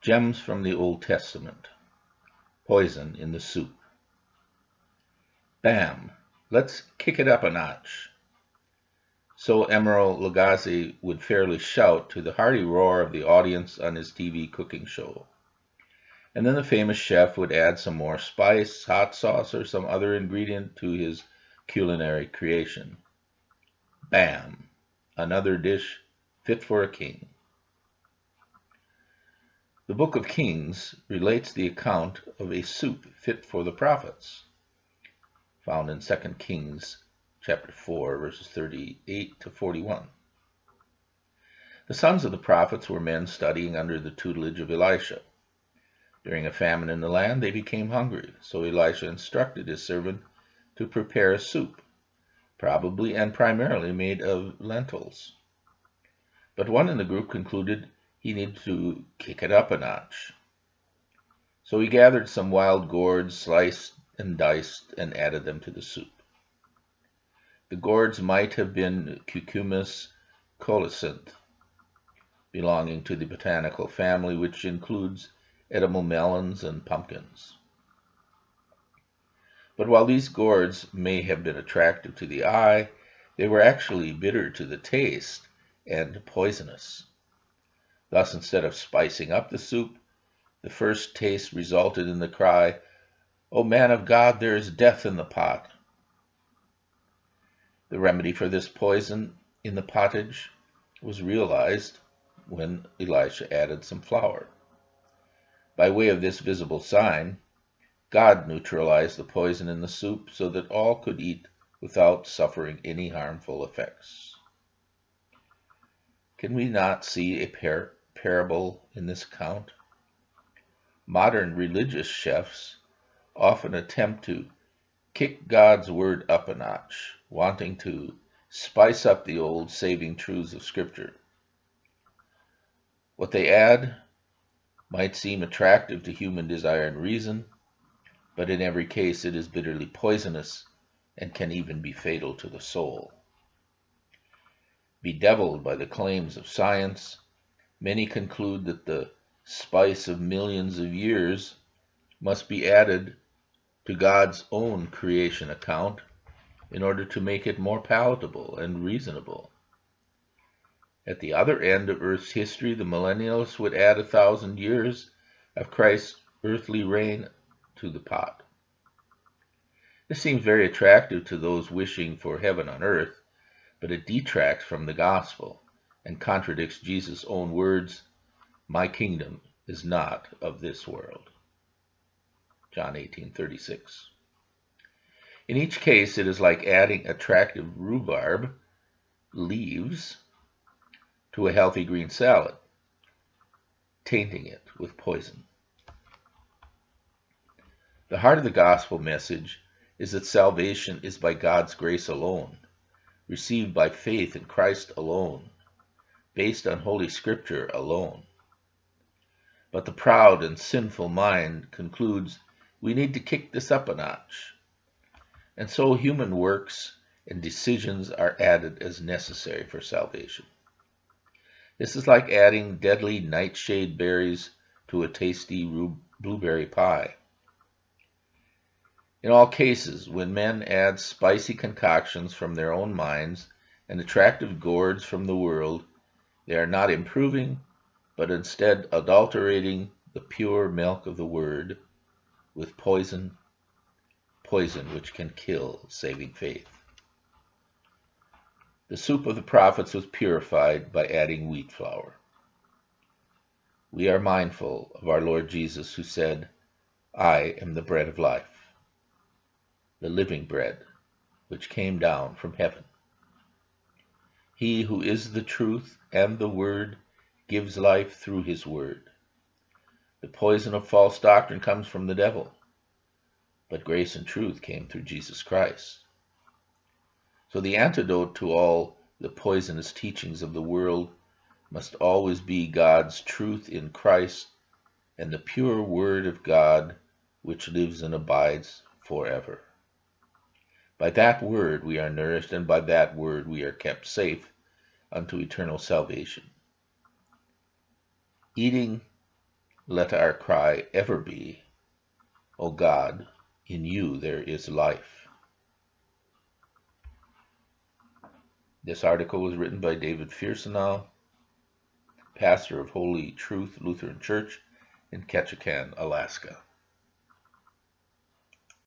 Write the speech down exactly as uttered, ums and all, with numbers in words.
Gems from the Old Testament. Poison in the soup. Bam! Let's kick it up a notch. So Emeril Lagasse would fairly shout to the hearty roar of the audience on his T V cooking show. And then the famous chef would add some more spice, hot sauce, or some other ingredient to his culinary creation. Bam! Another dish fit for a king. The Book of Kings relates the account of a soup fit for the prophets, found in Second Kings chapter four, verses thirty-eight to forty-one. The sons of the prophets were men studying under the tutelage of Elisha. During a famine in the land, they became hungry, so Elisha instructed his servant to prepare a soup, probably and primarily made of lentils. But one in the group concluded he needed to kick it up a notch. So he gathered some wild gourds, sliced and diced, and added them to the soup. The gourds might have been Cucumis colocynth, belonging to the botanical family, which includes edible melons and pumpkins. But while these gourds may have been attractive to the eye, they were actually bitter to the taste and poisonous. Thus, instead of spicing up the soup, the first taste resulted in the cry, "O man of God, there is death in the pot." The remedy for this poison in the pottage was realized when Elisha added some flour. By way of this visible sign, God neutralized the poison in the soup so that all could eat without suffering any harmful effects. Can we not see a par parable in this account? Modern religious chefs often attempt to kick God's word up a notch, wanting to spice up the old saving truths of Scripture. What they add might seem attractive to human desire and reason, but in every case it is bitterly poisonous and can even be fatal to the soul. Bedeviled by the claims of science, many conclude that the spice of millions of years must be added to God's own creation account in order to make it more palatable and reasonable. At the other end of Earth's history, the millennialists would add a thousand years of Christ's earthly reign to the pot. This seems very attractive to those wishing for heaven on earth, but it detracts from the gospel and contradicts Jesus' own words, "My kingdom is not of this world." John eighteen thirty-six. In each case, it is like adding attractive rhubarb leaves to a healthy green salad, tainting it with poison. The heart of the gospel message is that salvation is by God's grace alone, received by faith in Christ alone, based on Holy Scripture alone. But the proud and sinful mind concludes we need to kick this up a notch, and so human works and decisions are added as necessary for salvation. This is like adding deadly nightshade berries to a tasty blueberry pie. In all cases, when men add spicy concoctions from their own minds and attractive gourds from the world, they are not improving, but instead adulterating the pure milk of the Word with poison, poison which can kill saving faith. The soup of the prophets was purified by adding wheat flour. We are mindful of our Lord Jesus, who said, "I am the bread of life, the living bread which came down from heaven. He who is the truth and the Word gives life through his word. The poison of false doctrine comes from the devil, but grace and truth came through Jesus Christ." So the antidote to all the poisonous teachings of the world must always be God's truth in Christ and the pure Word of God, which lives and abides forever. By that Word we are nourished, and by that Word we are kept safe unto eternal salvation. Eating Let our cry ever be, O God, in you there is life. This article was written by David Fiercenau, pastor of Holy Truth Lutheran Church in Ketchikan, Alaska.